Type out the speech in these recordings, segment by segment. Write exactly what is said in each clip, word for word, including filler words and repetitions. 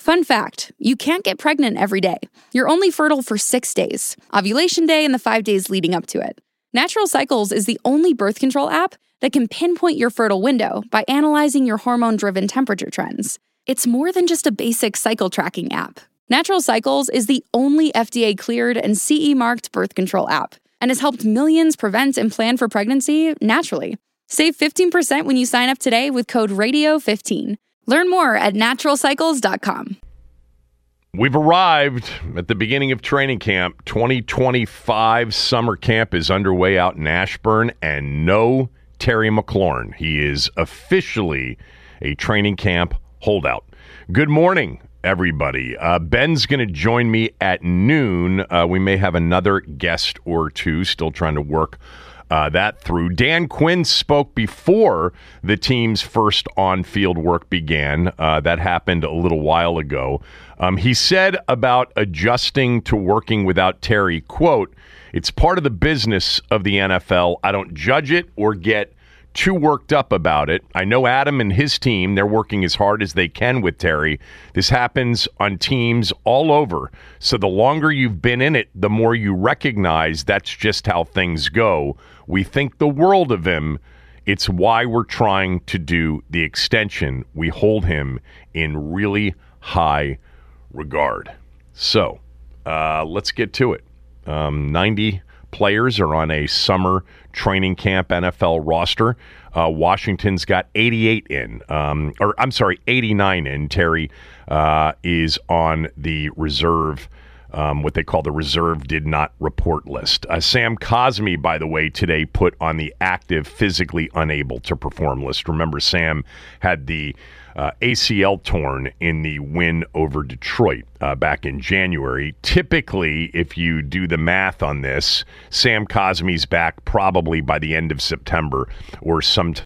Fun fact, you can't get pregnant every day. You're only fertile for six days, ovulation day and the five days leading up to it. Natural Cycles is the only birth control app that can pinpoint your fertile window by analyzing your hormone-driven temperature trends. It's more than just a basic cycle tracking app. Natural Cycles is the only F D A-cleared and C E-marked birth control app and has helped millions prevent and plan for pregnancy naturally. Save fifteen percent when you sign up today with code radio fifteen. Learn more at natural cycles dot com. We've arrived at the beginning of training camp. twenty twenty-five summer camp is underway out in Ashburn, and no Terry McLaurin. He is officially a training camp holdout. Good morning, everybody. Uh, Ben's going to join me at noon. Uh, we may have another guest or two, still trying to work Uh, that through. Dan Quinn spoke before the team's first on-field work began. Uh, that happened a little while ago. Um, he said about adjusting to working without Terry, quote, "It's part of the business of the N F L. I don't judge it or get too worked up about it. I know Adam and his team, they're working as hard as they can with Terry. This happens on teams all over. So the longer you've been in it, the more you recognize that's just how things go. We think the world of him. It's why we're trying to do the extension. We hold him in really high regard." So uh, let's get to it. Um, ninety players are on a summer training camp N F L roster. Uh, Washington's got eighty-eight in, um, or I'm sorry, eighty-nine in. Terry uh, is on the reserve, um, what they call the reserve did not report list. Uh, Sam Cosmi, by the way, today put on the active physically unable to perform list. Remember, Sam had the Uh, A C L torn in the win over Detroit uh, back in January. Typically, if you do the math on this, Sam Cosmi's back probably by the end of September or sometime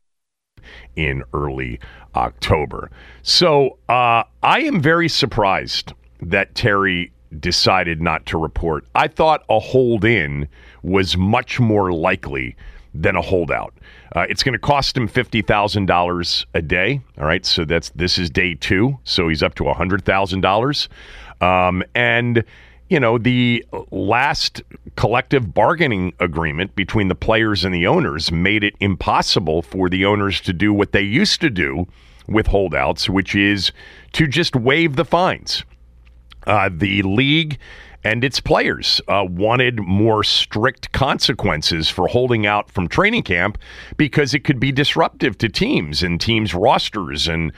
in early October. So uh, I am very surprised that Terry decided not to report. I thought a hold-in was much more likely than a holdout. Uh, it's going to cost him fifty thousand dollars a day. All right, so that's this is day two, so he's up to one hundred thousand dollars. Um, and, you know, the last collective bargaining agreement between the players and the owners made it impossible for the owners to do what they used to do with holdouts, which is to just waive the fines. Uh, the league and its players uh, wanted more strict consequences for holding out from training camp because it could be disruptive to teams and teams' rosters and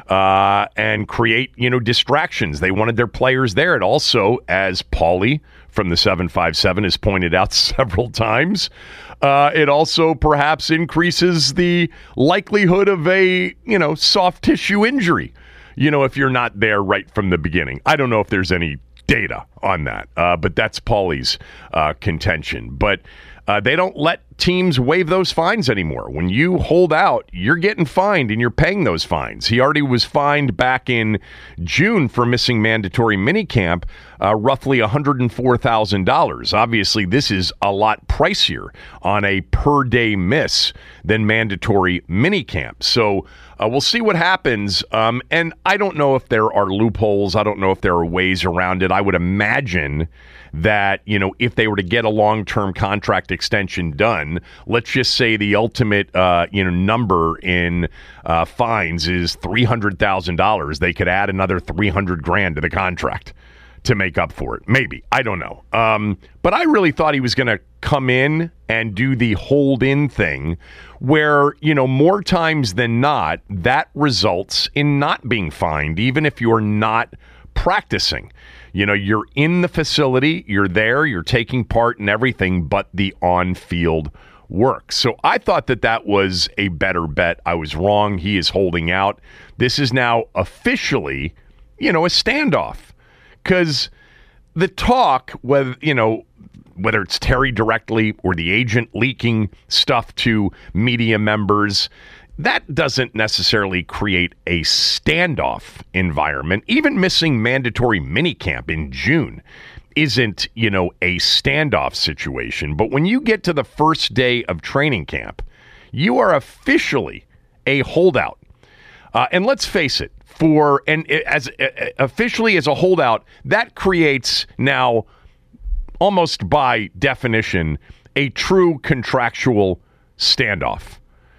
uh, and create, you know, distractions. They wanted their players there. It also, as Paulie from the seven five seven has pointed out several times, uh, it also perhaps increases the likelihood of a, you know, soft tissue injury, you know, if you're not there right from the beginning. I don't know if there's any data on that, uh, but that's Paulie's uh, contention. But uh, they don't let teams waive those fines anymore. When you hold out, you're getting fined and you're paying those fines. He already was fined back in June for missing mandatory minicamp, uh, roughly one hundred four thousand dollars. Obviously, this is a lot pricier on a per-day miss than mandatory minicamp. So uh, we'll see what happens. Um, and I don't know if there are loopholes. I don't know if there are ways around it. I would imagine that, you know, if they were to get a long-term contract extension done, let's just say the ultimate, uh, you know, number in uh, fines is three hundred thousand dollars. They could add another three hundred grand to the contract to make up for it. Maybe. I don't know. Um, but I really thought he was going to come in and do the hold-in thing where, you know, more times than not, that results in not being fined, even if you're not practicing. You know, you're in the facility, you're there, you're taking part in everything but the on-field work. So I thought that that was a better bet. I was wrong. He is holding out. This is now officially, you know, a standoff. Because the talk, whether, you know, whether it's Terry directly or the agent leaking stuff to media members, that doesn't necessarily create a standoff environment. Even missing mandatory minicamp in June isn't, you know, a standoff situation. But when you get to the first day of training camp, you are officially a holdout. Uh, and let's face it, for, and as uh, officially as a holdout, that creates now, almost by definition, a true contractual standoff.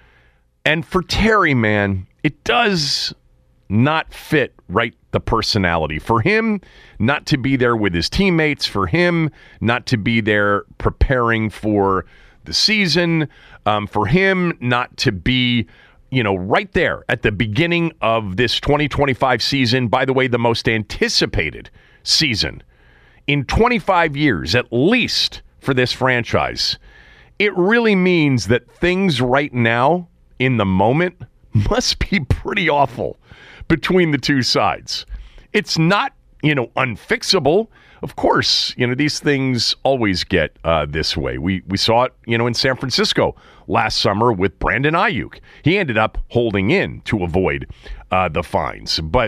And for Terry, man, it does not fit right the personality. For him not to be there with his teammates, for him not to be there preparing for the season, um, for him not to be, you know, right there at the beginning of this twenty twenty-five season, by the way, the most anticipated season in twenty-five years, at least for this franchise. It really means that things right now in the moment must be pretty awful between the two sides. It's not, you know, unfixable. Of course, you know, these things always get uh, this way. We we saw it, you know, in San Francisco last summer with Brandon Ayuk. He ended up holding in to avoid uh, the fines. But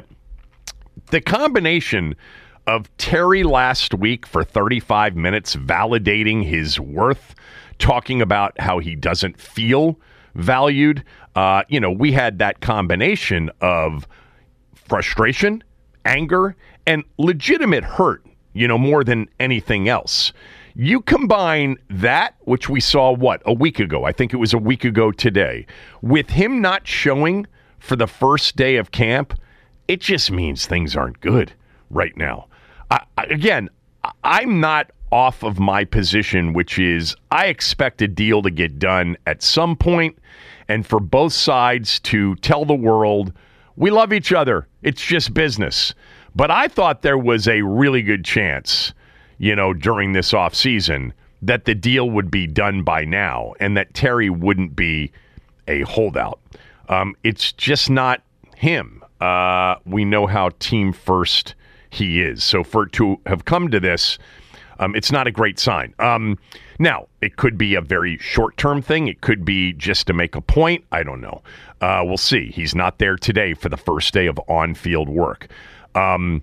the combination of Terry last week for thirty-five minutes validating his worth, talking about how he doesn't feel valued, uh, you know, we had that combination of frustration, anger, and legitimate hurt, you know, more than anything else. You combine that, which we saw, what, a week ago, I think it was a week ago today, with him not showing for the first day of camp, it just means things aren't good right now. I, again, I'm not off of my position, which is I expect a deal to get done at some point and for both sides to tell the world, we love each other. It's just business. But I thought there was a really good chance, you know, during this offseason that the deal would be done by now and that Terry wouldn't be a holdout. Um, it's just not him. Uh, we know how team first he is. So for it to have come to this, um, it's not a great sign. Um, now, it could be a very short-term thing. It could be just to make a point. I don't know. Uh, we'll see. He's not there today for the first day of on-field work. Um,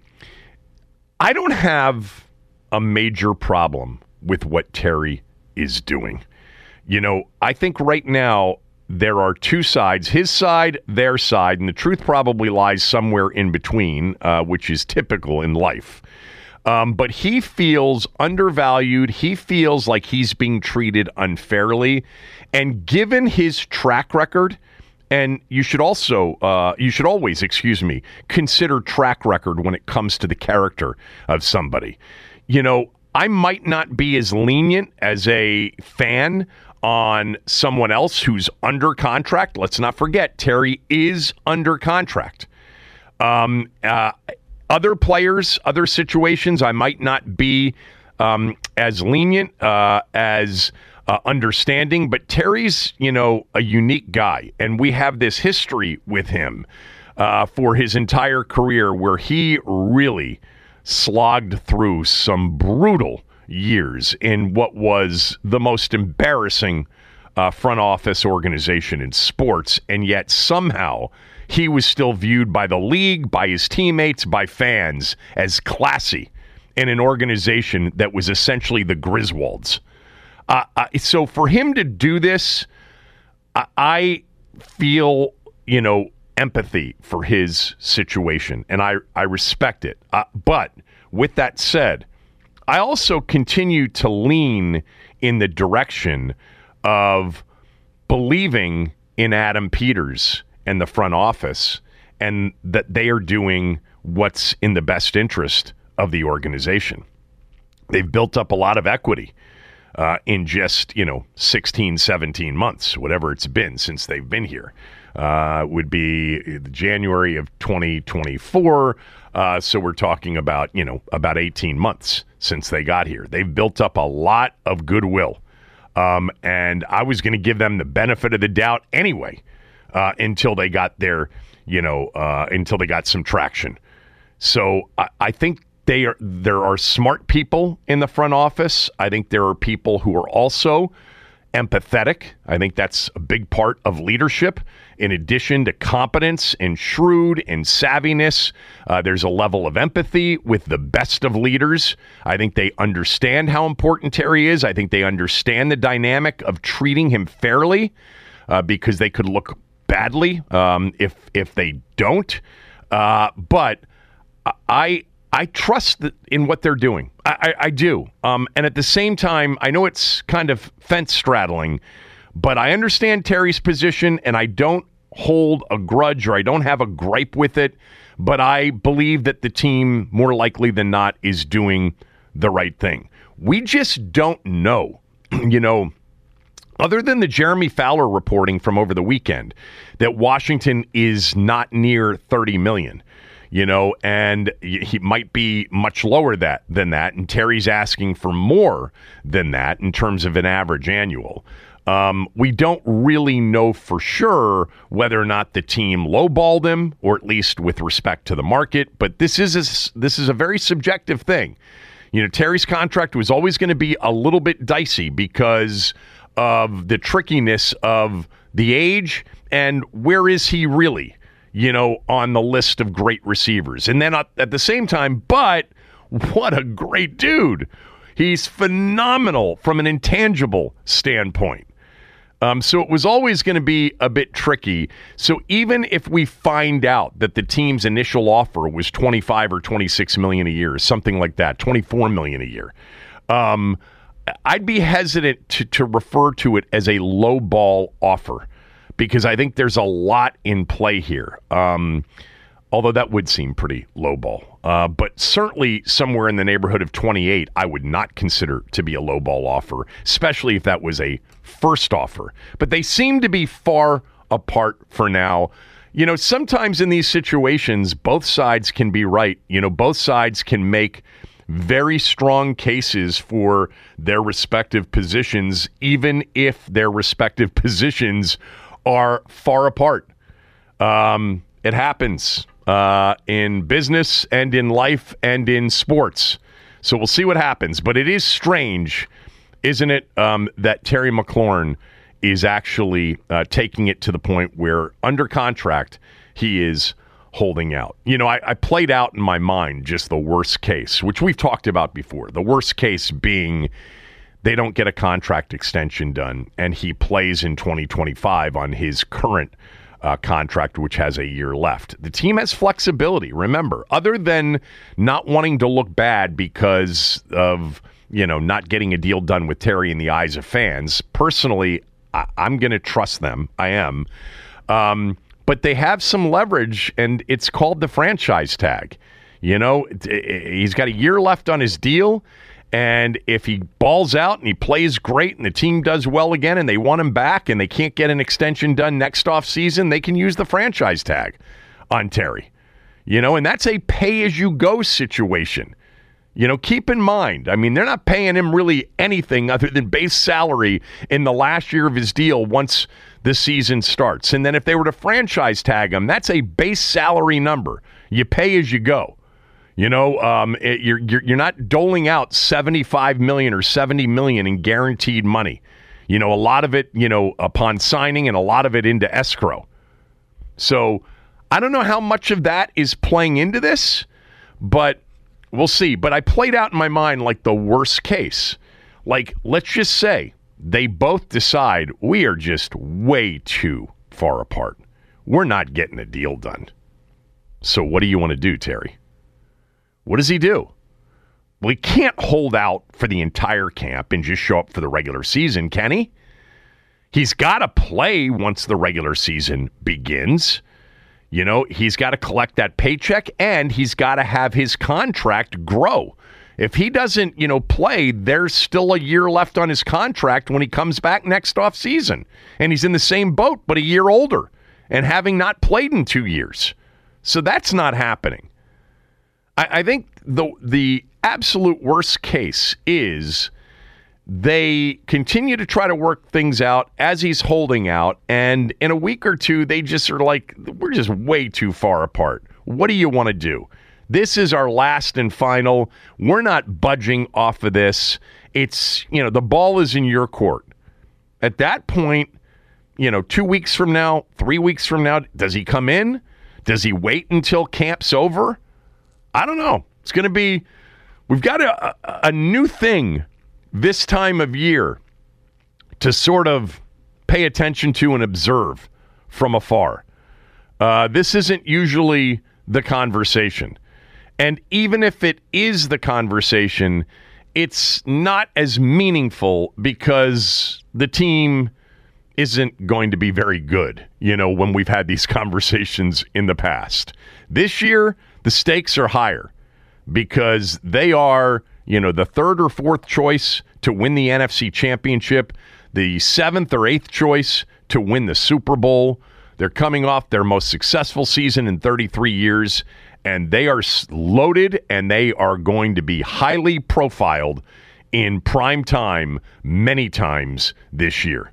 I don't have a major problem with what Terry is doing. You know, I think right now there are two sides, his side, their side, and the truth probably lies somewhere in between, uh, which is typical in life. Um, but he feels undervalued. He feels like he's being treated unfairly. And given his track record, and you should also, uh, you should always, excuse me, consider track record when it comes to the character of somebody. You know, I might not be as lenient as a fan on someone else who's under contract. Let's not forget, Terry is under contract. Um, uh, other players, other situations, I might not be um, as lenient, uh, as uh, understanding, but Terry's, you know, a unique guy, and we have this history with him uh, for his entire career where he really slogged through some brutal years in what was the most embarrassing uh, front office organization in sports, and yet somehow he was still viewed by the league, by his teammates, by fans as classy in an organization that was essentially the Griswolds. Uh, uh, so for him to do this, I, I feel, you know, empathy for his situation, and I, I respect it. Uh, but with that said, I also continue to lean in the direction of believing in Adam Peters and the front office, and that they are doing what's in the best interest of the organization. They've built up a lot of equity uh, in just, you know, sixteen, seventeen months, whatever it's been since they've been here. Uh, would be January of twenty twenty-four. Uh, so we're talking about, you know, about eighteen months since they got here. They've built up a lot of goodwill. Um, and I was going to give them the benefit of the doubt anyway, uh, until they got their, you know, uh, until they got some traction. So I, I think they are, there are smart people in the front office. I think there are people who are also empathetic. I think that's a big part of leadership. In addition to competence and shrewd and savviness, uh, there's a level of empathy with the best of leaders. I think they understand how important Terry is. I think they understand the dynamic of treating him fairly, uh, because they could look badly um, if if they don't. Uh, but I I trust that in what they're doing. I, I, I do. Um, and at the same time, I know it's kind of fence straddling, but I understand Terry's position, and I don't hold a grudge or I don't have a gripe with it. But I believe that the team, more likely than not, is doing the right thing. We just don't know, you know, other than the Jeremy Fowler reporting from over the weekend that Washington is not near thirty million dollars. You know, and he might be much lower that than that. And Terry's asking for more than that in terms of an average annual. Um, we don't really know for sure whether or not the team lowballed him, or at least with respect to the market. But this is a, this is a very subjective thing. You know, Terry's contract was always going to be a little bit dicey because of the trickiness of the age and where is he really, you know, on the list of great receivers. And then at the same time, but what a great dude. He's phenomenal from an intangible standpoint. Um, so it was always going to be a bit tricky. So even if we find out that the team's initial offer was twenty-five or twenty-six million a year, something like that, twenty-four million a year, um, I'd be hesitant to, to refer to it as a low ball offer, because I think there's a lot in play here. Um, although that would seem pretty low ball. Uh, but certainly somewhere in the neighborhood of twenty-eight, I would not consider to be a low ball offer, especially if that was a first offer. But they seem to be far apart for now. You know, sometimes in these situations, both sides can be right. You know, both sides can make very strong cases for their respective positions, even if their respective positions are far apart. Um, it happens uh, in business and in life and in sports. So we'll see what happens. But it is strange, isn't it, um, that Terry McLaurin is actually uh, taking it to the point where under contract he is holding out. You know, I, I played out in my mind just the worst case, which we've talked about before. The worst case being they don't get a contract extension done, and he plays in twenty twenty-five on his current uh, contract, which has a year left. The team has flexibility, remember, other than not wanting to look bad because of, you know, not getting a deal done with Terry in the eyes of fans. Personally, I- I'm going to trust them. I am. Um, but they have some leverage, and it's called the franchise tag. You know, he's got a year left on his deal. And if he balls out and he plays great and the team does well again and they want him back and they can't get an extension done next offseason, they can use the franchise tag on Terry. You know, and that's a pay-as-you-go situation. You know, keep in mind, I mean, they're not paying him really anything other than base salary in the last year of his deal once the season starts. And then if they were to franchise tag him, that's a base salary number. You pay as you go. You know, um, it, you're, you're you're not doling out seventy-five million dollars or seventy million dollars in guaranteed money. You know, a lot of it, you know, upon signing and a lot of it into escrow. So I don't know how much of that is playing into this, but we'll see. But I played out in my mind like the worst case. Like, let's just say they both decide we are just way too far apart. We're not getting a deal done. So what do you want to do, Terry? What does he do? Well, he can't hold out for the entire camp and just show up for the regular season, can he? He's got to play once the regular season begins. You know, he's got to collect that paycheck, and he's got to have his contract grow. If he doesn't, you know, play, there's still a year left on his contract when he comes back next offseason. And he's in the same boat, but a year older and having not played in two years. So that's not happening. I, I think the the absolute worst case is they continue to try to work things out as he's holding out, and in a week or two, they just are like, we're just way too far apart. What do you want to do? This is our last and final. We're not budging off of this. It's, you know, the ball is in your court. At that point, you know, two weeks from now, three weeks from now, does he come in? Does he wait until camp's over? I don't know. It's going to be, we've got a, a, a new thing this time of year to sort of pay attention to and observe from afar. Uh, this isn't usually the conversation. And even if it is the conversation, it's not as meaningful because the team isn't going to be very good, you know, when we've had these conversations in the past. This year, the stakes are higher because they are, you know, the third or fourth choice to win the N F C Championship, the seventh or eighth choice to win the Super Bowl. They're coming off their most successful season in thirty-three years, and they are loaded, and they are going to be highly profiled in prime time many times this year.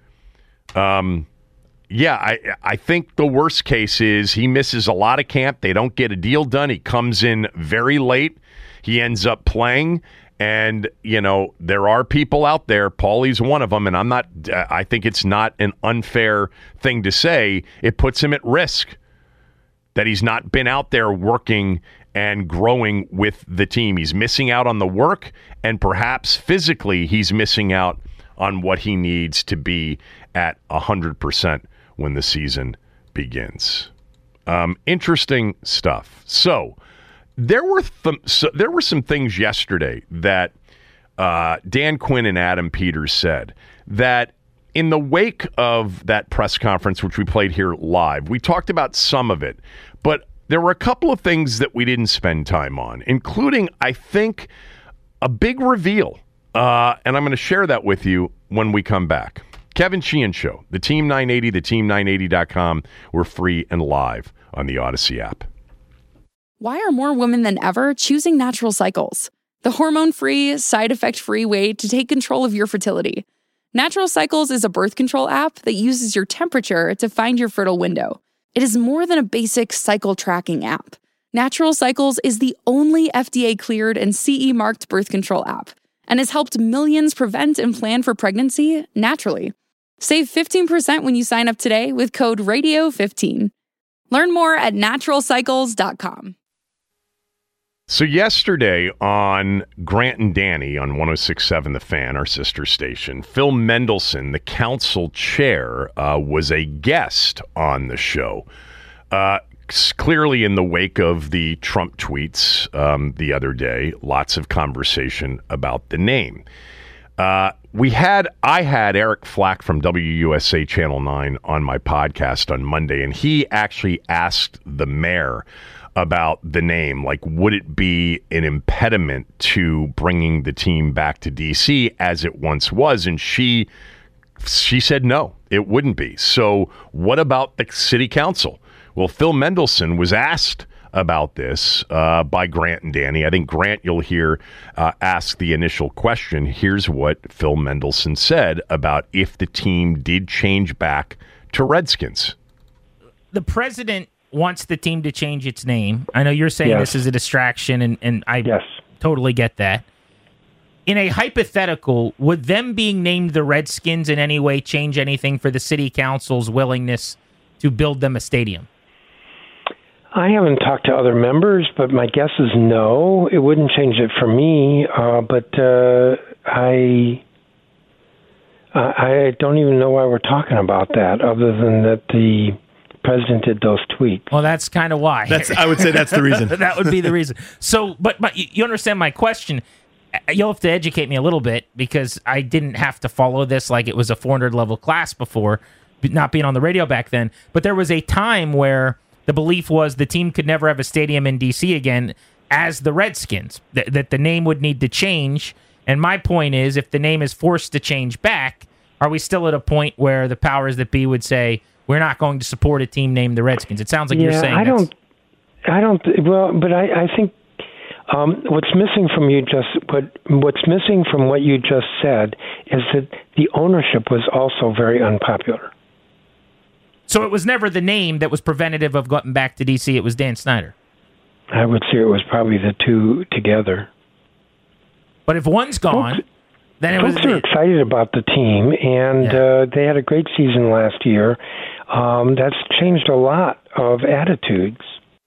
Um, yeah, I I think the worst case is he misses a lot of camp. They don't get a deal done. He comes in very late. He ends up playing, and, you know, there are people out there. Paulie's one of them, and I'm not, I think it's not an unfair thing to say. It puts him at risk that he's not been out there working and growing with the team. He's missing out on the work, and perhaps physically he's missing out on what he needs to be at one hundred percent when the season begins. Um, interesting stuff. So there were th- so there were some things yesterday that uh, Dan Quinn and Adam Peters said that in the wake of that press conference, which we played here live, we talked about some of it, but there were a couple of things that we didn't spend time on, including, I think, a big reveal. Uh, and I'm going to share that with you when we come back. Kevin Sheehan Show, the Team nine eighty, the team nine eighty dot com. We're free and live on the Odyssey app. Why are more women than ever choosing Natural Cycles? The hormone-free, side-effect-free way to take control of your fertility. Natural Cycles is a birth control app that uses your temperature to find your fertile window. It is more than a basic cycle tracking app. Natural Cycles is the only F D A-cleared and C E-marked birth control app and has helped millions prevent and plan for pregnancy naturally. Save fifteen percent when you sign up today with code radio fifteen. Learn more at natural cycles dot com. So yesterday on Grant and Danny on one oh six point seven The Fan, our sister station, Phil Mendelson, the council chair, uh, was a guest on the show. Uh, clearly in the wake of the Trump tweets um, the other day, lots of conversation about the name. Uh, we had, I had Eric Flack from W U S A Channel nine on my podcast on Monday, and he actually asked the mayor about the name. Like, would it be an impediment to bringing the team back to D C as it once was? And she, she said no, it wouldn't be. So what about the city council? Well, Phil Mendelson was asked about this uh, by Grant and Danny. I think Grant, you'll hear, uh, ask the initial question. Here's what Phil Mendelson said about if the team did change back to Redskins. The president wants the team to change its name. I know you're saying yes. This is a distraction, and, and I yes. totally get that. In a hypothetical, would them being named the Redskins in any way change anything for the city council's willingness to build them a stadium? I haven't talked to other members, but my guess is no. It wouldn't change it for me, uh, but uh, I uh, I don't even know why we're talking about that, other than that the president did those tweets. Well, that's kind of why. That's I would say that's the reason. That would be the reason. So, but but you understand my question. You'll have to educate me a little bit because I didn't have to follow this like it was a four hundred level class before, not being on the radio back then. But there was a time where the belief was the team could never have a stadium in D C again as the Redskins, that, that the name would need to change. And my point is, if the name is forced to change back, are we still at a point where the powers that be would say, we're not going to support a team named the Redskins? It sounds like yeah, you're saying I don't, I don't, well, but I, I think um, what's missing from you just, what what's missing from what you just said is that the ownership was also very unpopular. So it was never the name that was preventative of getting back to D C. It was Dan Snyder. I would say it was probably the two together. But if one's gone, folks, then it folks was... are excited about the team, and yeah. uh, they had a great season last year. Um, that's changed a lot of attitudes.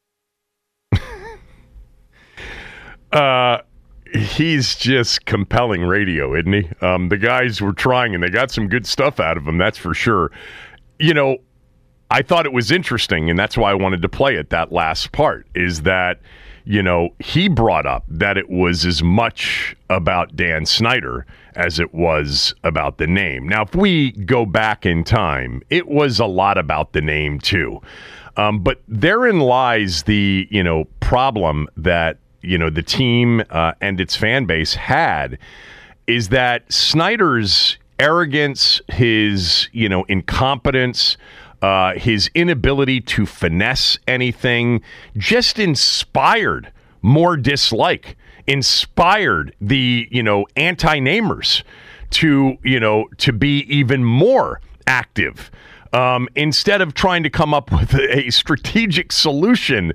uh, he's just compelling radio, isn't he? Um, the guys were trying, and they got some good stuff out of him, that's for sure. You know, I thought it was interesting, and that's why I wanted to play it, that last part, is that, you know, he brought up that it was as much about Dan Snyder as it was about the name. Now, if we go back in time, it was a lot about the name too. Um, but therein lies the, you know, problem that, you know, the team uh, and its fan base had, is that Snyder's arrogance, his, you know, incompetence, Uh, his inability to finesse anything just inspired more dislike, inspired the, you know, anti-namers to, you know, to be even more active. Um, instead of trying to come up with a strategic solution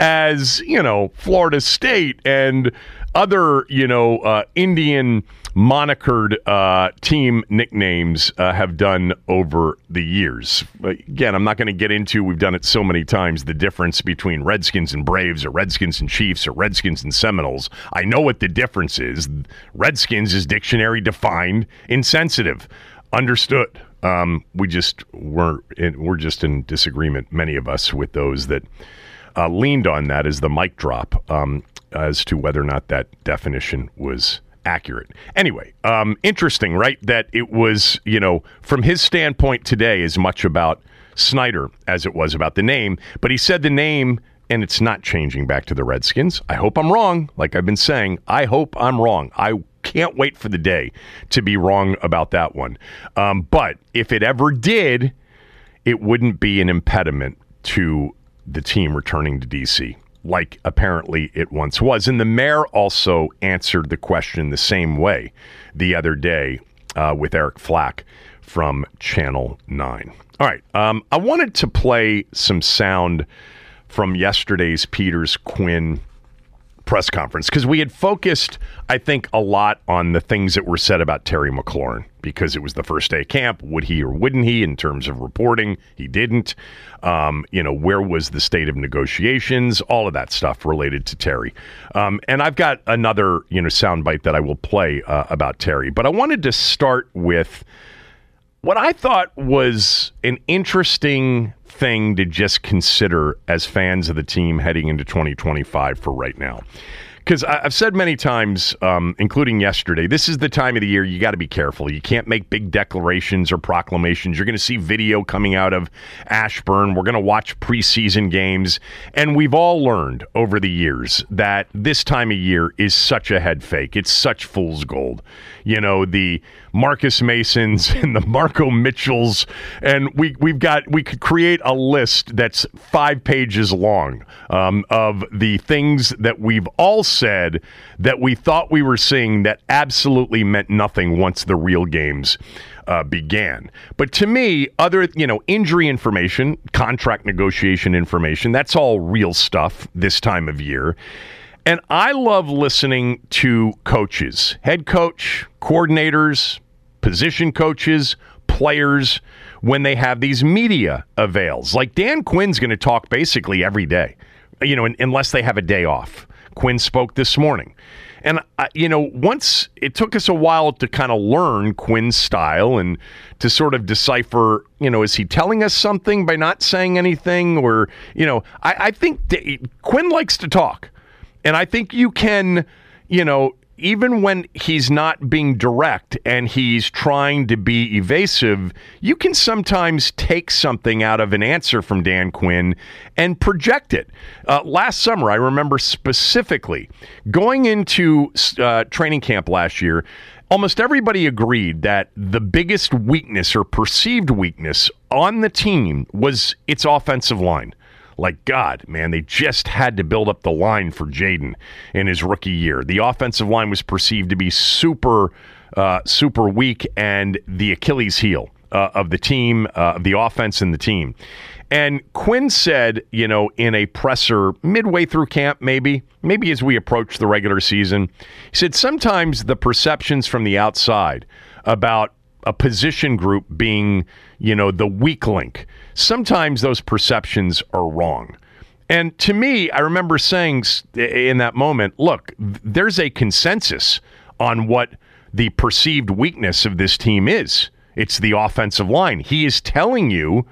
as, you know, Florida State and other, you know, uh, Indian monikered uh, team nicknames uh, have done over the years. Again, I'm not going to get into, we've done it so many times, the difference between Redskins and Braves or Redskins and Chiefs or Redskins and Seminoles. I know what the difference is. Redskins is dictionary defined insensitive. Understood. Um, we just weren't, we're just in disagreement, many of us, with those that uh, leaned on that as the mic drop um, as to whether or not that definition was accurate. Anyway, um, interesting, right? That it was, you know, from his standpoint today, as much about Snyder as it was about the name. But he said the name, and it's not changing back to the Redskins. I hope I'm wrong. Like I've been saying, I hope I'm wrong. I can't wait for the day to be wrong about that one. Um, but if it ever did, it wouldn't be an impediment to the team returning to D C, like apparently it once was. And the mayor also answered the question the same way the other day uh, with Eric Flack from Channel nine. All right. Um, I wanted to play some sound from yesterday's Peters Quinn press conference, because we had focused, I think, a lot on the things that were said about Terry McLaurin, because it was the first day of camp. Would he or wouldn't he in terms of reporting? He didn't. Um, you know, where was the state of negotiations? All of that stuff related to Terry. Um, and I've got another, you know, soundbite that I will play uh, about Terry. But I wanted to start with what I thought was an interesting thing to just consider as fans of the team heading into twenty twenty-five for right now. Because I've said many times, um, including yesterday, this is the time of the year you got to be careful. You can't make big declarations or proclamations. You're going to see video coming out of Ashburn. We're going to watch preseason games. And we've all learned over the years that this time of year is such a head fake. It's such fool's gold. You know, the Marcus Masons and the Marco Mitchells. And we, we've got, we could create a list that's five pages long um, of the things that we've all said that we thought we were seeing that absolutely meant nothing once the real games uh, began. But to me, other, you know, injury information, contract negotiation information, that's all real stuff this time of year. And I love listening to coaches, head coach, coordinators, position coaches, players, when they have these media avails. Like Dan Quinn's going to talk basically every day, you know, unless they have a day off. Quinn spoke this morning. And, uh, you know, once it took us a while to kind of learn Quinn's style and to sort of decipher, you know, is he telling us something by not saying anything? Or, you know, I, I think D- Quinn likes to talk. And I think you can, you know, even when he's not being direct and he's trying to be evasive, you can sometimes take something out of an answer from Dan Quinn and project it. Uh, last summer, I remember specifically going into uh, training camp last year, almost everybody agreed that the biggest weakness or perceived weakness on the team was its offensive line. Like, God, man, they just had to build up the line for Jaden in his rookie year. The offensive line was perceived to be super, uh, super weak and the Achilles heel uh, of the team, uh, of the offense and the team. And Quinn said, you know, in a presser midway through camp, maybe, maybe as we approach the regular season, he said sometimes the perceptions from the outside about a position group being, you know, the weak link, sometimes those perceptions are wrong. And to me, I remember saying in that moment, look, there's a consensus on what the perceived weakness of this team is. It's the offensive line. He is telling you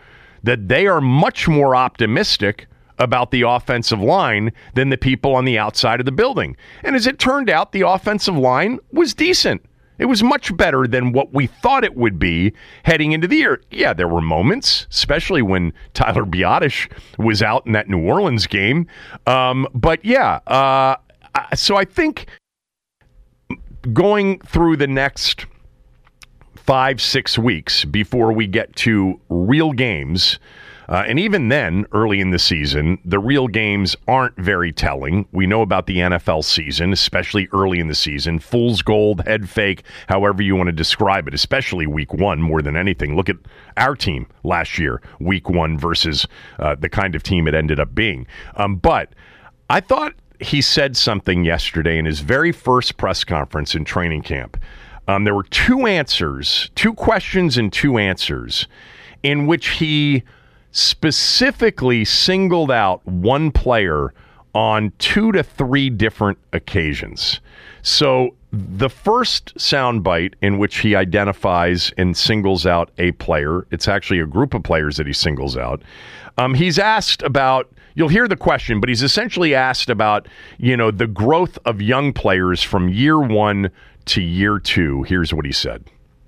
that they are much more optimistic about the offensive line than the people on the outside of the building. And as it turned out, the offensive line was decent. It was much better than what we thought it would be heading into the year. Yeah, there were moments, especially when Tyler Biadasz was out in that New Orleans game. Um, but yeah, uh, so I think going through the next five, six weeks before we get to real games, Uh, and even then, early in the season, the real games aren't very telling. We know about the N F L season, especially early in the season. Fool's gold, head fake, however you want to describe it, especially week one more than anything. Look at our team last year, week one versus uh, the kind of team it ended up being. Um, but I thought he said something yesterday in his very first press conference in training camp. Um, there were two answers, two questions and two answers in which he specifically singled out one player on two to three different occasions. So the first soundbite in which he identifies and singles out a player, it's actually a group of players that he singles out. Um, he's asked about, you'll hear the question, but he's essentially asked about, you know, the growth of young players from year one to year two. Here's what he said.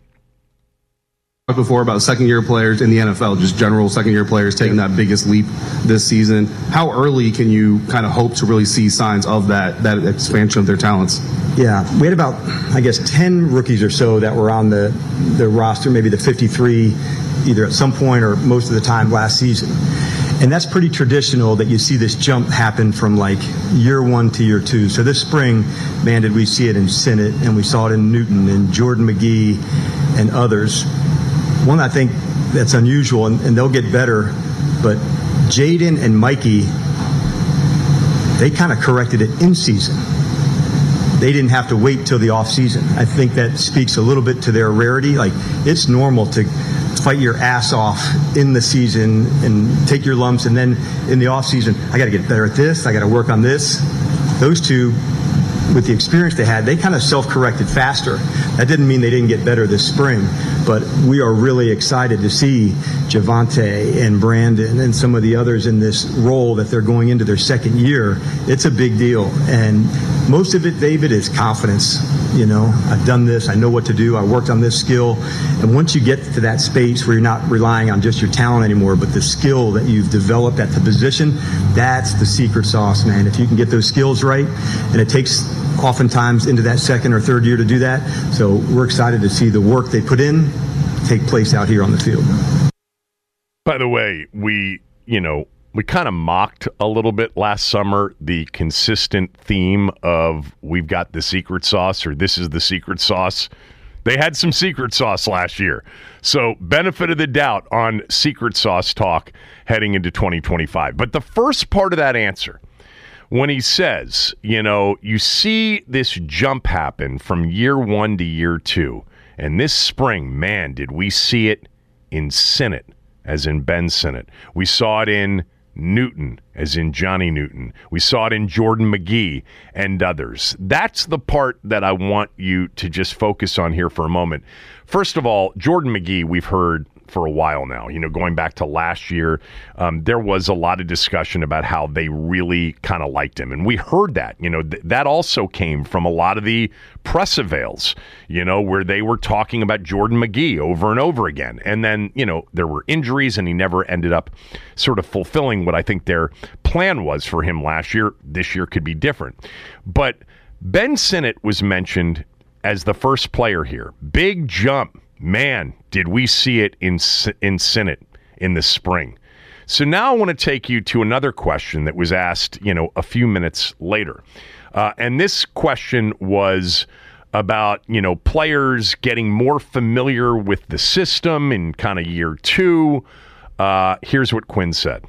Before about second-year players in the N F L, just general second-year players taking that biggest leap this season. How early can you kind of hope to really see signs of that that expansion of their talents? Yeah, we had about, I guess, ten rookies or so that were on the, the roster, maybe the fifty-three, either at some point or most of the time last season. And that's pretty traditional that you see this jump happen from like year one to year two. So this spring, man, did we see it in Sinnott, and we saw it in Newton and Jordan McGee and others. One I think that's unusual, and, and they'll get better, but Jaden and Mikey, they kind of corrected it in season. They didn't have to wait till the off season. I think that speaks a little bit to their rarity. Like, it's normal to fight your ass off in the season and take your lumps, and then in the off season, I got to get better at this, I got to work on this. Those two, with the experience they had, they kind of self-corrected faster. That didn't mean they didn't get better this spring, but we are really excited to see Javonte and Brandon and some of the others in this role that they're going into their second year. It's a big deal, and most of it, David, is confidence. You know, I've done this, I know what to do, I worked on this skill, and once you get to that space where you're not relying on just your talent anymore, but the skill that you've developed at the position, that's the secret sauce, man. If you can get those skills right, and it takes oftentimes into that second or third year to do that. So we're excited to see the work they put in take place out here on the field. By the way, we, you know, we kind of mocked a little bit last summer the consistent theme of we've got the secret sauce, or this is the secret sauce. They had some secret sauce last year. So benefit of the doubt on secret sauce talk heading into twenty twenty-five. But the first part of that answer, when he says, you know, you see this jump happen from year one to year two, and this spring, man, did we see it in Sinnott, as in Ben Sinnott. We saw it in Newton, as in Johnny Newton. We saw it in Jordan McGee and others. That's the part that I want you to just focus on here for a moment. First of all, Jordan McGee, we've heard for a while now, you know, going back to last year, um, there was a lot of discussion about how they really kind of liked him. And we heard that, you know, th- that also came from a lot of the press avails, you know, where they were talking about Jordan McGee over and over again. And then, you know, there were injuries and he never ended up sort of fulfilling what I think their plan was for him last year. This year could be different. But Ben Sinnott was mentioned as the first player here. Big jump. Man, did we see it in in Sinnott in the spring. So now I want to take you to another question that was asked, you know, a few minutes later. Uh, and this question was about, you know, players getting more familiar with the system in kind of year two. Uh, here's what Quinn said.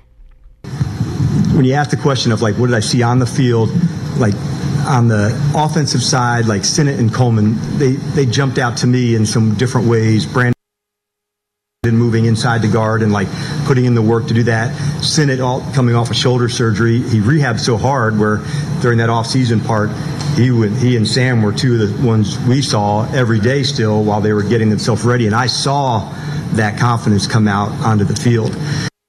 When you ask the question of, like, what did I see on the field, like, on the offensive side, like Sinnott and Coleman, they, they jumped out to me in some different ways. Brandon moving inside the guard and like putting in the work to do that. Sinnott all coming off of shoulder surgery. He rehabbed so hard where during that off-season part, he would, he and Sam were two of the ones we saw every day still while they were getting themselves ready. And I saw that confidence come out onto the field.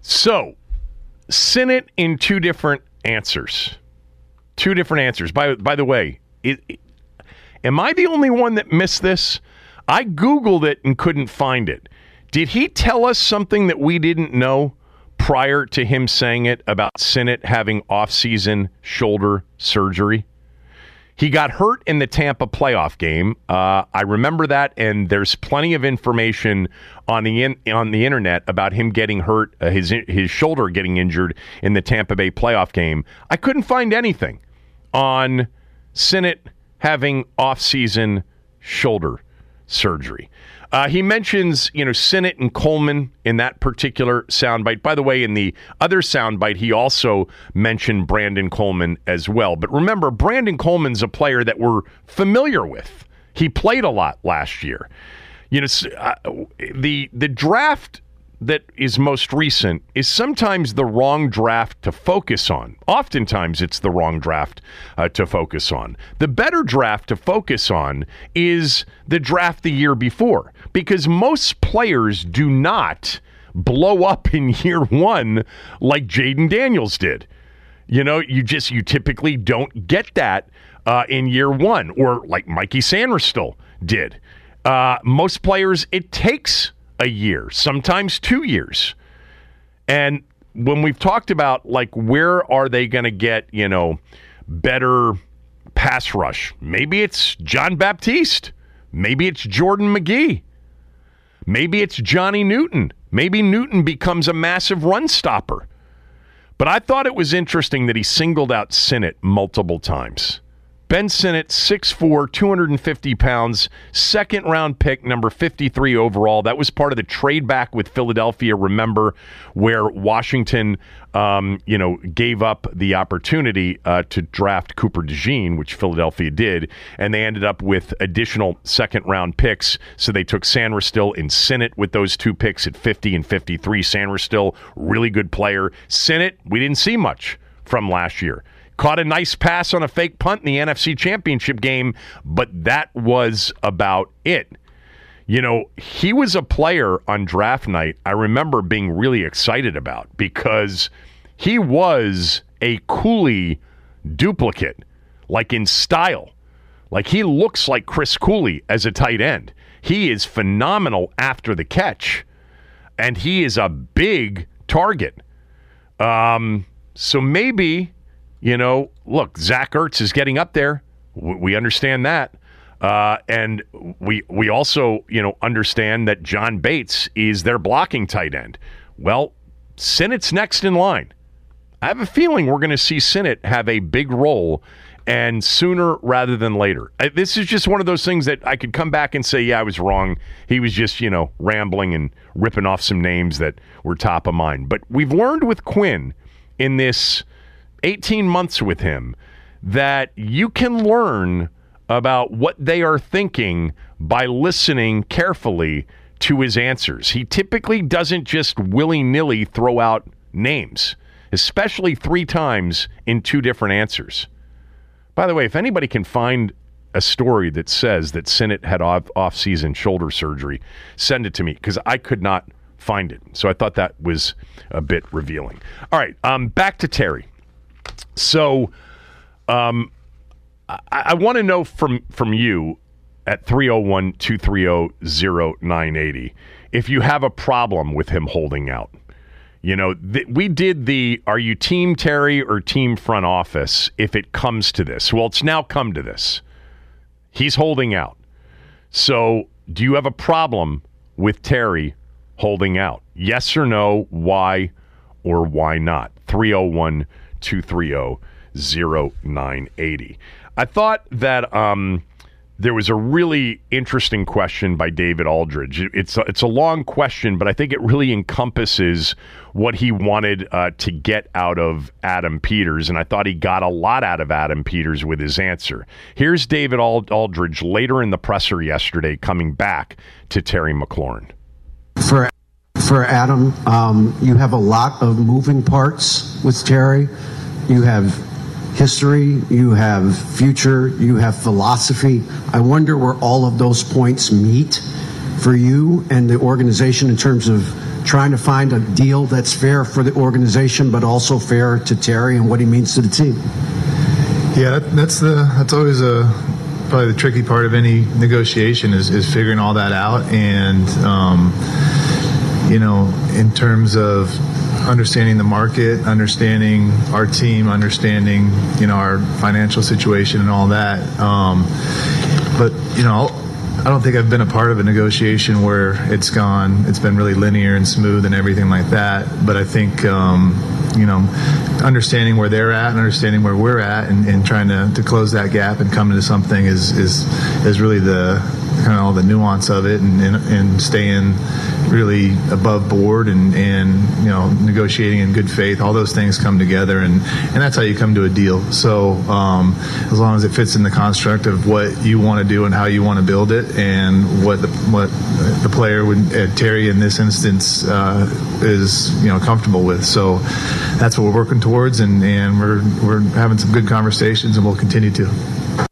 So, Sinnott in two different answers. Two different answers. By by the way, it, it, am I the only one that missed this? I Googled it and couldn't find it. Did he tell us something that we didn't know prior to him saying it about Sinnott having off-season shoulder surgery? He got hurt in the Tampa playoff game. Uh, I remember that, and there's plenty of information on the in, on the internet about him getting hurt, uh, his his shoulder getting injured in the Tampa Bay playoff game. I couldn't find anything on Sinnott having off-season shoulder surgery. Uh, he mentions, you know, Sinnott and Coleman in that particular soundbite. By the way, in the other soundbite, he also mentioned Brandon Coleman as well. But remember, Brandon Coleman's a player that we're familiar with. He played a lot last year. You know, uh, the the draft that is most recent is sometimes the wrong draft to focus on. Oftentimes, it's the wrong draft uh, to focus on. The better draft to focus on is the draft the year before, because most players do not blow up in year one like Jaden Daniels did. You know, you just, you typically don't get that uh, in year one, or like Mikey Sanderstil did. Uh, most players, it takes a year, sometimes two years. And when we've talked about, like, where are they going to get, you know, better pass rush? Maybe it's John Baptiste. Maybe it's Jordan McGee. Maybe it's Johnny Newton. Maybe Newton becomes a massive run stopper. But I thought it was interesting that he singled out Sinnott multiple times. Ben Sinnott, six foot four, two hundred fifty pounds, second round pick, number fifty-three overall. That was part of the trade back with Philadelphia, remember, where Washington, um, you know, gave up the opportunity uh, to draft Cooper DeJean, which Philadelphia did, and they ended up with additional second round picks. So they took Sanderstil and Sinnott with those two picks at fifty and fifty-three. Sanderstil, really good player. Sinnott, we didn't see much from last year. Caught a nice pass on a fake punt in the N F C Championship game, but that was about it. You know, he was a player on draft night I remember being really excited about, because he was a Cooley duplicate, like in style. Like, he looks like Chris Cooley as a tight end. He is phenomenal after the catch, and he is a big target. Um, so maybe... You know, look, Zach Ertz is getting up there. We understand that. Uh, and we we also, you know, understand that John Bates is their blocking tight end. Well, Sinnott's next in line. I have a feeling we're going to see Sinnott have a big role, and sooner rather than later. This is just one of those things that I could come back and say, yeah, I was wrong. He was just, you know, rambling and ripping off some names that were top of mind. But we've learned with Quinn in this eighteen months with him that you can learn about what they are thinking by listening carefully to his answers. He typically doesn't just willy-nilly throw out names, especially three times in two different answers. By the way, if anybody can find a story that says that Sinnott had off- off-season shoulder surgery, send it to me, because I could not find it. So I thought that was a bit revealing. All right, um, back to Terry. So, um, I, I want to know from, from you at three oh one, two three oh, oh nine eight oh if you have a problem with him holding out. You know, th- we did the, are you team Terry or team front office if it comes to this? Well, it's now come to this. He's holding out. So, do you have a problem with Terry holding out? Yes or no? Why or why not? three oh one, two three oh, oh nine eight oh. I thought that um, there was a really interesting question by David Aldridge. It's a, it's a long question, but I think it really encompasses what he wanted uh, to get out of Adam Peters, and I thought he got a lot out of Adam Peters with his answer. Here's David Aldridge later in the presser yesterday coming back to Terry McLaurin. For For Adam, um, you have a lot of moving parts with Terry. You have history, you have future, you have philosophy. I wonder where all of those points meet for you and the organization in terms of trying to find a deal that's fair for the organization, but also fair to Terry and what he means to the team. Yeah, that, that's the that's always a probably the tricky part of any negotiation is, is figuring all that out. And um, you know, in terms of understanding the market, understanding our team, understanding you know our financial situation and all that. Um, but you know, I don't think I've been a part of a negotiation where it's gone, it's been really linear and smooth and everything like that. But I think, um, you know, understanding where they're at and understanding where we're at and, and trying to, to close that gap and come into something is is, is really the kind of all the nuance of it, and, and, and staying really above board and, and, you know, negotiating in good faith. All those things come together, and, and that's how you come to a deal. So um, as long as it fits in the construct of what you want to do and how you want to build it, and what the what the player would uh, Terry in this instance uh, is you know comfortable with. So that's what we're working towards, and, and we're we're having some good conversations, and we'll continue to.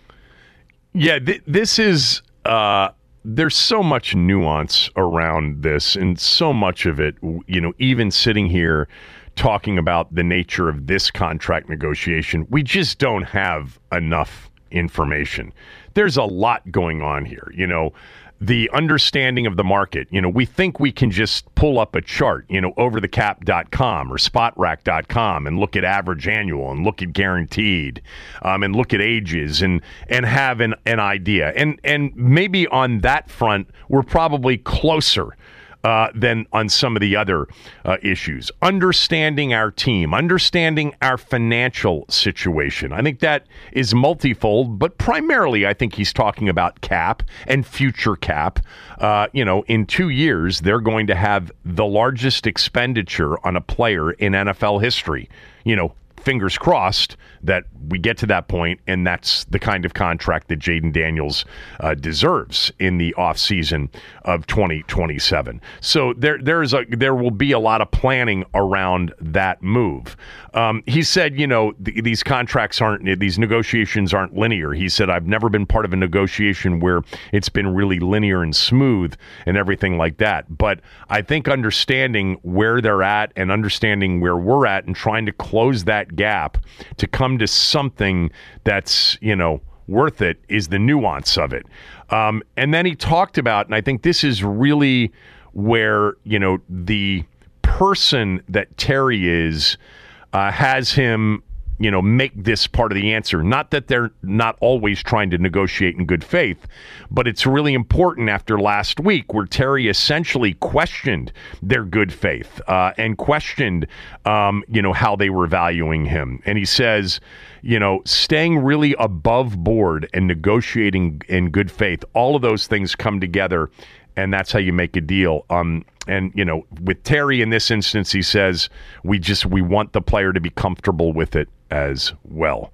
Yeah, th- this is. Uh, there's so much nuance around this, and so much of it, you know, even sitting here talking about the nature of this contract negotiation, we just don't have enough information. There's a lot going on here, you know, the understanding of the market. You know, we think we can just pull up a chart, you know, over the cap dot com or spot rack dot com and look at average annual and look at guaranteed um, and look at ages and and have an, an idea. And and maybe on that front, we're probably closer Uh, than on some of the other uh, issues. Understanding our team, understanding our financial situation. I think that is multifold, but primarily I think he's talking about cap and future cap. Uh, you know, in two years, they're going to have the largest expenditure on a player in N F L history. You know, fingers crossed that we get to that point, and that's the kind of contract that Jayden Daniels uh, deserves in the offseason of twenty twenty-seven. So there, there's a, there will be a lot of planning around that move. Um, he said, you know, th- these contracts aren't, these negotiations aren't linear. He said, I've never been part of a negotiation where it's been really linear and smooth and everything like that. But I think understanding where they're at and understanding where we're at and trying to close that gap to come to something that's, you know, worth it is the nuance of it. Um, and then he talked about, and I think this is really where, you know, the person that Terry is uh, has him, you know, make this part of the answer. Not that they're not always trying to negotiate in good faith, but it's really important after last week where Terry essentially questioned their good faith uh, and questioned, um, you know, how they were valuing him. And he says, you know, staying really above board and negotiating in good faith, all of those things come together, and that's how you make a deal. Um, and, you know, with Terry in this instance, he says, we just, we want the player to be comfortable with it as well.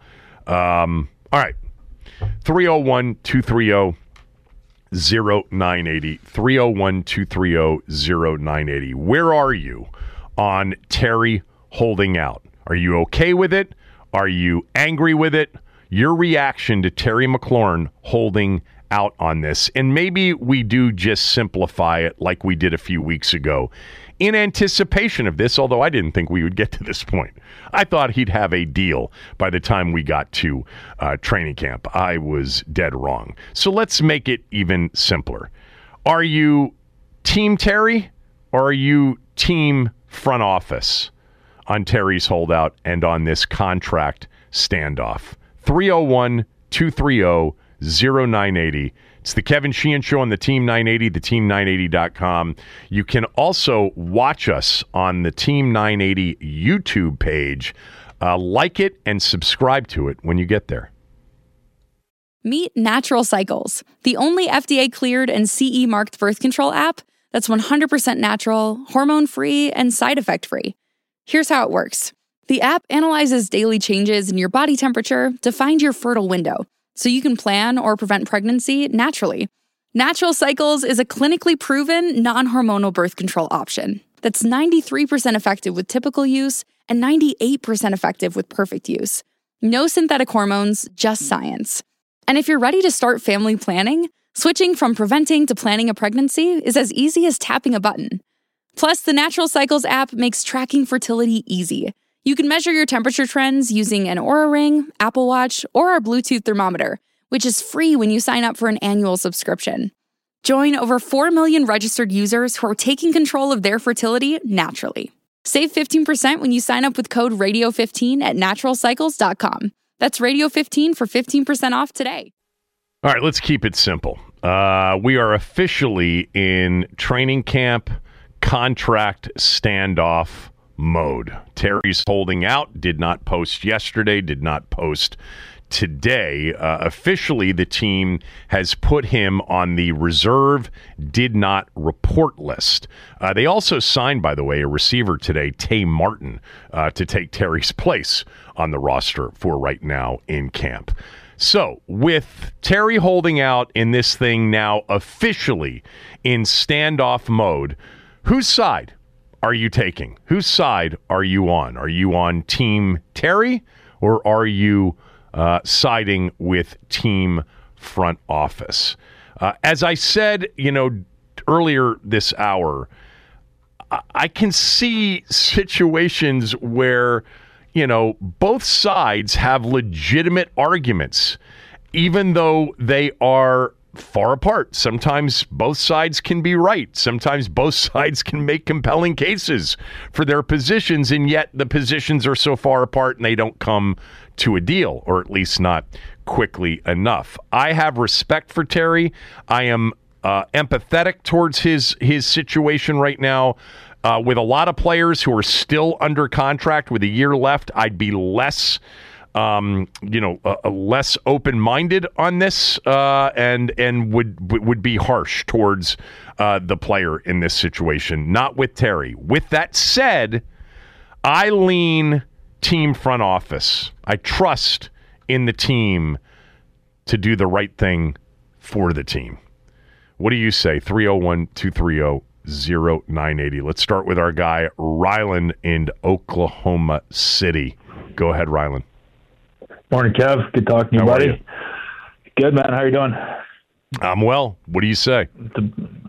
Um, all right. three oh one, two three oh, oh nine eight oh. three oh one, two three oh, oh nine eight oh. Where are you on Terry holding out? Are you okay with it? Are you angry with it? Your reaction to Terry McLaurin holding out on this. And maybe we do just simplify it like we did a few weeks ago in anticipation of this, although I didn't think we would get to this point. I thought he'd have a deal by the time we got to uh, training camp. I was dead wrong. So let's make it even simpler. Are you Team Terry or are you Team Front Office on Terry's holdout and on this contract standoff? three oh one, two three oh, oh nine eight oh. It's the Kevin Sheehan Show on the Team nine eighty, the team nine eighty dot com. You can also watch us on the Team nine eighty YouTube page. Uh, like it and subscribe to it when you get there. Meet Natural Cycles, the only F D A-cleared and C E-marked birth control app that's one hundred percent natural, hormone-free, and side effect-free. Here's how it works. The app analyzes daily changes in your body temperature to find your fertile window, so you can plan or prevent pregnancy naturally. Natural Cycles is a clinically proven, non-hormonal birth control option that's ninety-three percent effective with typical use and ninety-eight percent effective with perfect use. No synthetic hormones, just science. And if you're ready to start family planning, switching from preventing to planning a pregnancy is as easy as tapping a button. Plus, the Natural Cycles app makes tracking fertility easy. You can measure your temperature trends using an Oura Ring, Apple Watch, or our Bluetooth thermometer, which is free when you sign up for an annual subscription. Join over four million registered users who are taking control of their fertility naturally. Save fifteen percent when you sign up with code radio fifteen at natural cycles dot com. That's radio fifteen for fifteen percent off today. All right, let's keep it simple. Uh, we are officially in training camp contract standoff mode. Terry's holding out, did not post yesterday, did not post today. Uh, officially, the team has put him on the reserve did not report list. Uh, they also signed, by the way, a receiver today, Tay Martin, uh, to take Terry's place on the roster for right now in camp. So, with Terry holding out in this thing now officially in standoff mode, whose side are you taking? Whose side are you on? Are you on Team Terry, or are you uh, siding with Team Front Office? Uh, as I said, you know, earlier this hour, I, I can see situations where, you know, both sides have legitimate arguments, even though they are far apart. Sometimes both sides can be right. Sometimes both sides can make compelling cases for their positions, and yet the positions are so far apart and they don't come to a deal, or at least not quickly enough. I have respect for Terry. I am uh, empathetic towards his his situation right now. Uh, with a lot of players who are still under contract with a year left, I'd be less Um, you know, uh, less open-minded on this, uh, and and would would be harsh towards uh, the player in this situation. Not with Terry. With that said, I lean team front office. I trust in the team to do the right thing for the team. What do you say? three oh one, two three oh, oh nine eight oh. Let's start with our guy Rylan in Oklahoma City. Go ahead, Rylan. Morning, Kev. Good talking to you, How buddy. are you? Good, man. How you doing? I'm well. What do you say? The,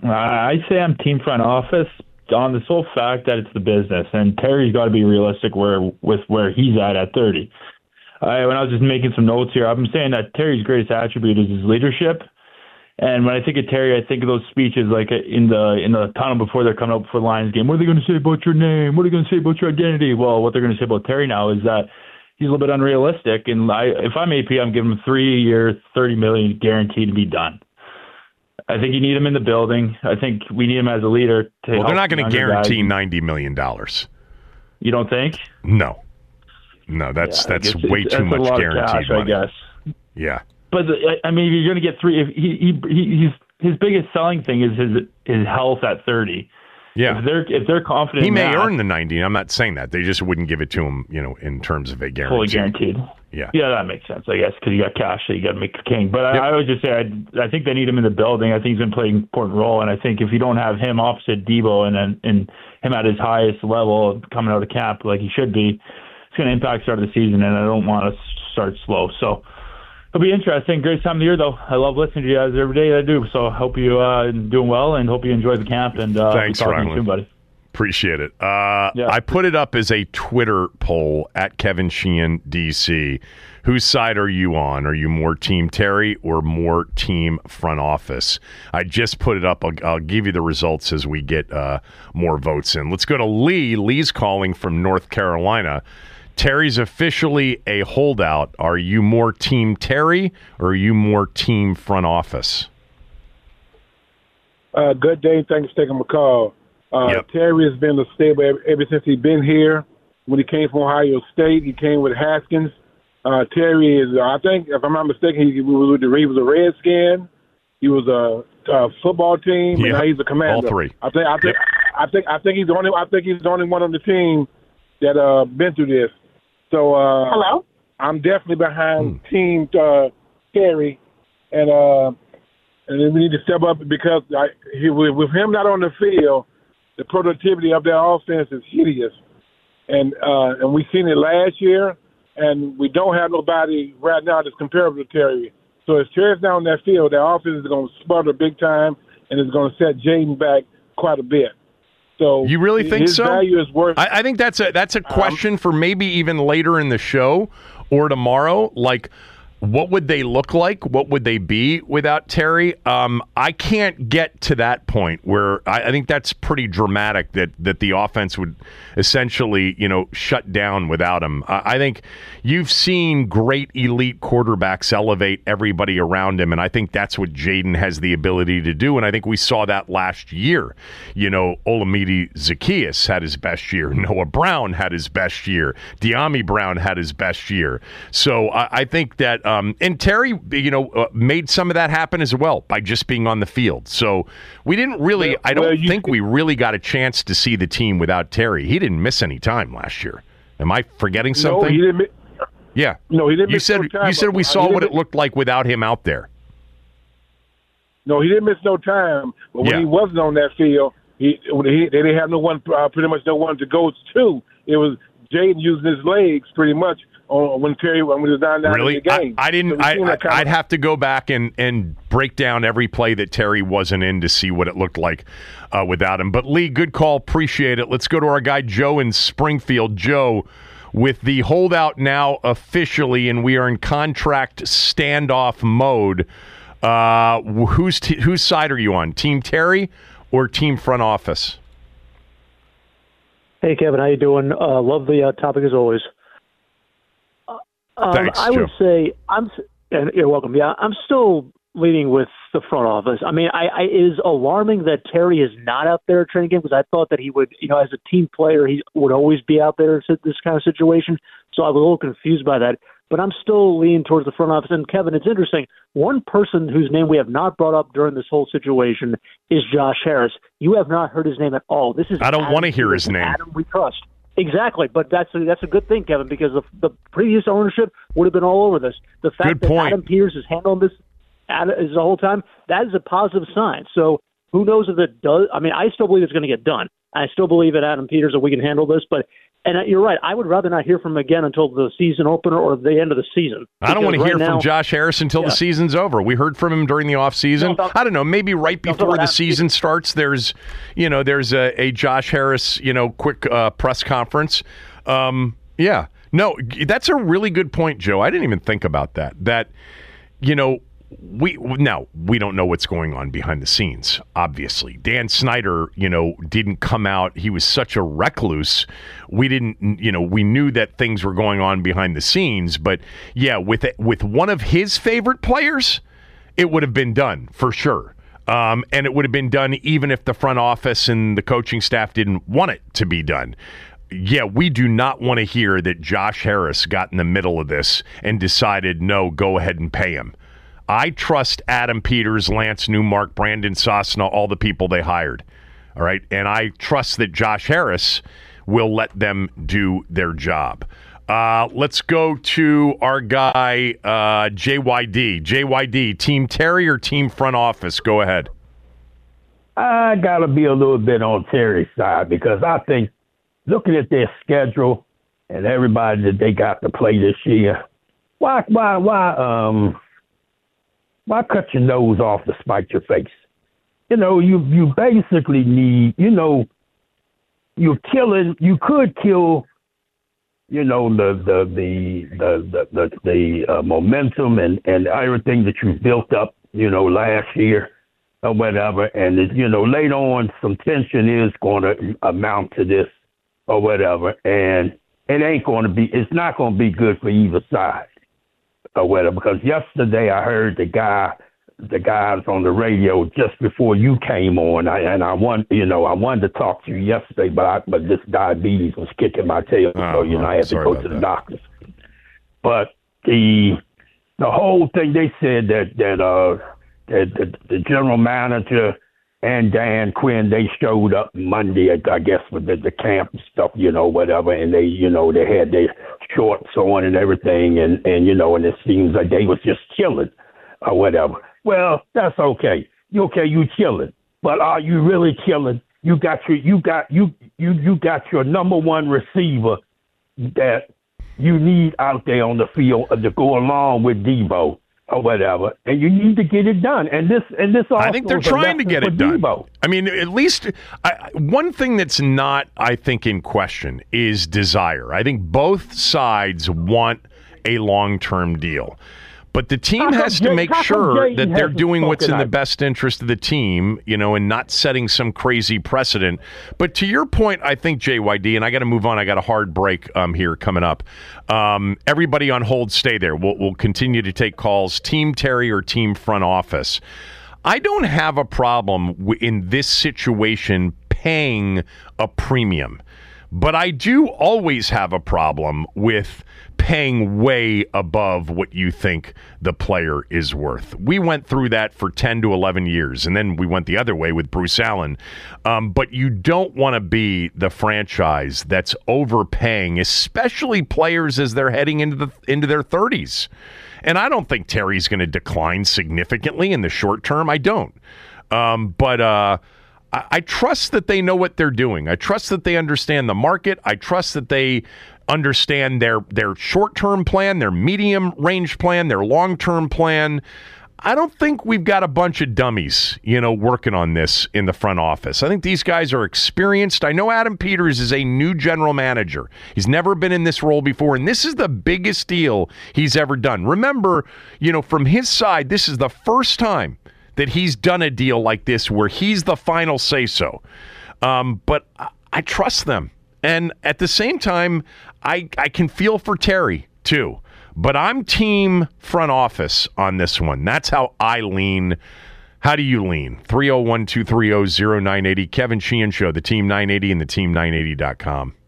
I say I'm team front office on the sole fact that it's the business, and Terry's got to be realistic where with where he's at at thirty. I, when I was just making some notes here, I'm saying that Terry's greatest attribute is his leadership. And when I think of Terry, I think of those speeches like in the in the tunnel before they're coming up for the Lions game. What are they going to say about your name? What are they going to say about your identity? Well, what they're going to say about Terry now is that he's a little bit unrealistic, and I, if I'm A P, I'm giving him three years, thirty million guaranteed to be done. I think you need him in the building. I think we need him as a leader. To well, they're not going to guarantee guys. ninety million dollars. You don't think? No, no, that's yeah, that's way that's too much a lot guaranteed of cash, money. I guess. Yeah, but I mean, you're going to get three. If he, he, he, he's his biggest selling thing is his his health at thirty. Yeah, if they're if they're confident, he in may that, earn the ninety. I'm not saying that they just wouldn't give it to him, you know, in terms of a guarantee. Fully guaranteed. Yeah, yeah, that makes sense, I guess, because you got cash, so you got to make a king. But yep. I, I would just say I, I think they need him in the building. I think he's going to play an important role, and I think if you don't have him opposite Debo and and, and him at his highest level coming out of camp like he should be, it's going to impact start of the season, and I don't want to start slow. So it'll be interesting. Great time of the year, though. I love listening to you guys every day. I do. So I hope you uh doing well, and hope you enjoy the camp. And uh, thanks, we'll talk to you Rylan. soon, buddy. Appreciate it. Uh, yeah. I put it up as a Twitter poll at Kevin Sheehan, D C. Whose side are you on? Are you more Team Terry or more Team Front Office? I just put it up. I'll, I'll give you the results as we get uh, more votes in. Let's go to Lee. Lee's calling from North Carolina. Terry's officially a holdout. Are you more Team Terry or are you more Team Front Office? Uh, good day. Thanks for taking my call. Uh, yep. Terry has been a stable ever, ever since he's been here. When he came from Ohio State, he came with Haskins. Uh, Terry is, I think, if I'm not mistaken, he was, he was a Redskin. He was a, a football team, yep. and now he's a commander. All three. I think, I think, yep. I think, I think he's the only. I think he's the only one on the team that uh been through this. So, uh, hello. I'm definitely behind hmm. Team uh, Terry, and uh, and we need to step up because I, he, with, with him not on the field, the productivity of their offense is hideous, and uh, and we seen it last year. And we don't have nobody right now that's comparable to Terry. So if Terry's not on that field, their offense is going to sputter big time, and it's going to set Jaden back quite a bit. So you really think his so? value is worth. I, I think that's a that's a question um, for maybe even later in the show or tomorrow. Like, what would they look like? What would they be without Terry? Um, I can't get to that point where I, I think that's pretty dramatic that that the offense would essentially, you know, shut down without him. I, I think you've seen great elite quarterbacks elevate everybody around him, and I think that's what Jaden has the ability to do. And I think we saw that last year. You know, Olamide Zaccheaus had his best year. Noah Brown had his best year. De'Ami Brown had his best year. So I, I think that. Um, and Terry, you know, uh, made some of that happen as well by just being on the field. So we didn't really, I don't well, you, think we really got a chance to see the team without Terry. He didn't miss any time last year. Am I forgetting something? No, he didn't. Yeah. No, he didn't. You miss said no time, you said we saw what miss, it looked like without him out there. No, he didn't miss no time. But when yeah. he wasn't on that field, he, he they didn't have no one, uh, pretty much no one to go to. It was Jaden using his legs pretty much. When Terry when we was down, down really? in the game. I, I didn't. So I, I, I'd of, have to go back and, and break down every play that Terry wasn't in to see what it looked like uh, without him. But Lee, good call. Appreciate it. Let's go to our guy Joe in Springfield. Joe, with the holdout now officially, and we are in contract standoff mode. Uh, whose t- whose side are you on? Team Terry or Team Front Office? Hey Kevin, how you doing? Uh, love the uh, topic as always. Um, Thanks, I Joe. would say I'm, and you're welcome. Yeah, I'm still leading with the front office. I mean, I, I it is alarming that Terry is not out there at training camp because I thought that he would, you know, as a team player, he would always be out there in this kind of situation. So I was a little confused by that. But I'm still leaning towards the front office. And Kevin, it's interesting. One person whose name we have not brought up during this whole situation is Josh Harris. You have not heard his name at all. This is I don't want to hear his name. Adam we trust. Exactly, but that's a, that's a good thing, Kevin, because the, the previous ownership would have been all over this. The fact good that point. Adam Peters is handling this is the whole time, that is a positive sign. So who knows if it does? I mean, I still believe it's going to get done. I still believe at Adam Peters that we can handle this, but and you're right. I would rather not hear from him again until the season opener or the end of the season. I don't want to right hear now, from Josh Harris until yeah. the season's over. We heard from him during the offseason. No, I don't know, maybe right before the season starts, there's, you know, there's a, a Josh Harris, you know, quick uh, press conference. Um, yeah. No, that's a really good point, Joe. I didn't even think about that. That, you know, We now we don't know what's going on behind the scenes. Obviously, Dan Snyder, you know, didn't come out. He was such a recluse. We didn't, you know, we knew that things were going on behind the scenes. But yeah, with with one of his favorite players, it would have been done for sure. Um, and it would have been done even if the front office and the coaching staff didn't want it to be done. Yeah, we do not want to hear that Josh Harris got in the middle of this and decided, no, go ahead and pay him. I trust Adam Peters, Lance Newmark, Brandon Sosna, all the people they hired. All right. And I trust that Josh Harris will let them do their job. Uh, let's go to our guy, uh, J Y D. J Y D, Team Terry or Team Front Office? Go ahead. I got to be a little bit on Terry's side because I think looking at their schedule and everybody that they got to play this year, why, why, why, um, Why cut your nose off to spite your face? You know, you you basically need, you know, you're killing, you could kill, you know, the the the the the, the, the uh, momentum and, and everything that you built up, you know, last year or whatever. And, it, you know, later on, some tension is going to amount to this or whatever. And it ain't going to be, it's not going to be good for either side. Or whatever, because yesterday I heard the guy, the guys on the radio just before you came on, I, and I want, you know, I wanted to talk to you yesterday, but I, but this diabetes was kicking my tail, oh, so you know I had to go to the that. doctor. But the the whole thing, they said that that uh that the, the general manager and Dan Quinn, they showed up Monday, I guess, with the, the camp and stuff, you know, whatever, and they, you know, they had their shorts on and everything, and, and you know, and it seems like they was just chilling or whatever. Well, that's okay. You okay, you chilling. But are you really chilling? You got your you got you you you got your number one receiver that you need out there on the field to go along with Debo or whatever, and you need to get it done. And this and this also I think they're trying to get it done. Debo. I mean, at least I, one thing that's not, I think, in question is desire. I think both sides want a long-term deal. But the team has to make sure that they're doing what's in the best interest of the team, you know, and not setting some crazy precedent. But to your point, I think, J Y D, and I got to move on. I got a hard break um, here coming up. Um, everybody on hold, stay there. We'll, we'll continue to take calls, Team Terry or Team Front Office. I don't have a problem w- in this situation paying a premium. But I do always have a problem with paying way above what you think the player is worth. We went through that for ten to eleven years, and then we went the other way with Bruce Allen. Um, but you don't want to be the franchise that's overpaying, especially players as they're heading into the into their thirties. And I don't think Terry's going to decline significantly in the short term. I don't. Um, but... Uh, I trust that they know what they're doing. I trust that they understand the market. I trust that they understand their their short-term plan, their medium-range plan, their long-term plan. I don't think we've got a bunch of dummies, you know, working on this in the front office. I think these guys are experienced. I know Adam Peters is a new general manager. He's never been in this role before, and this is the biggest deal he's ever done. Remember, you know, from his side, this is the first time that he's done a deal like this where he's the final say-so. Um, but I, I trust them. And at the same time, I, I can feel for Terry, too. But I'm team front office on this one. That's how I lean. How do you lean? three oh one, two three oh, oh nine eight oh. Kevin Sheehan Show, the Team nine eighty and the team nine eighty dot com.